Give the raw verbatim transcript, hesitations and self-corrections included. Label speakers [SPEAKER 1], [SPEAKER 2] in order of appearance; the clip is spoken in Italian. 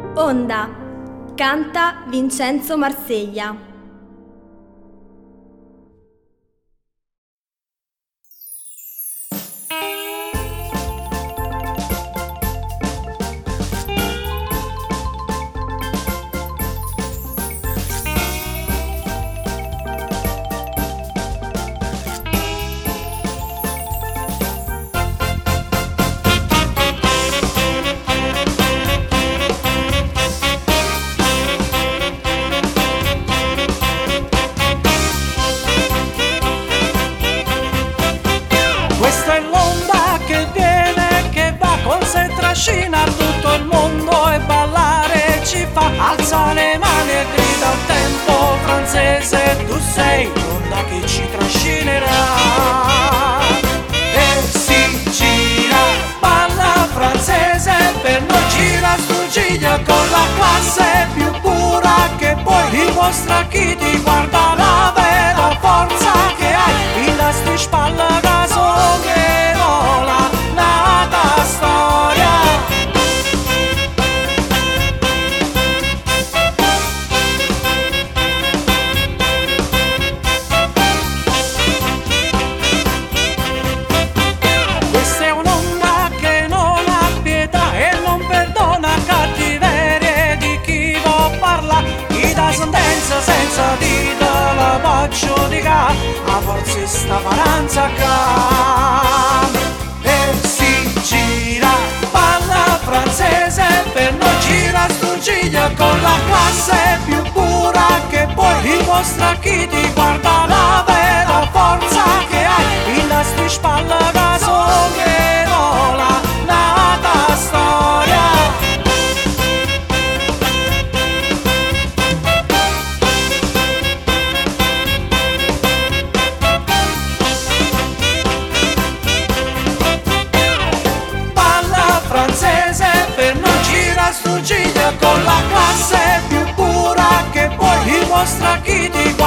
[SPEAKER 1] Onda, canta Vincenzo Marseglia.
[SPEAKER 2] Questa è l'onda che viene, che va con sé, trascina tutto il mondo e ballare ci fa. Alza le mani e grida al tempo francese, tu sei l'onda che ci trascinerà. E si gira, balla francese, per noi gira Sturgiglia con la classe più pura che poi dimostra a chi ti guarda la vera forza che hai in la sti spalla. Senza dita la faccio di ca, a forza sta paranza ca. E si gira, parla francese, per noi gira Sturgiglia con la classe più pura che poi dimostra a chi ti guarda la vera forza che hai in la sti spalla da sogherola, nata storia. Sturgiglia con la classe più pura che poi dimostra chi ti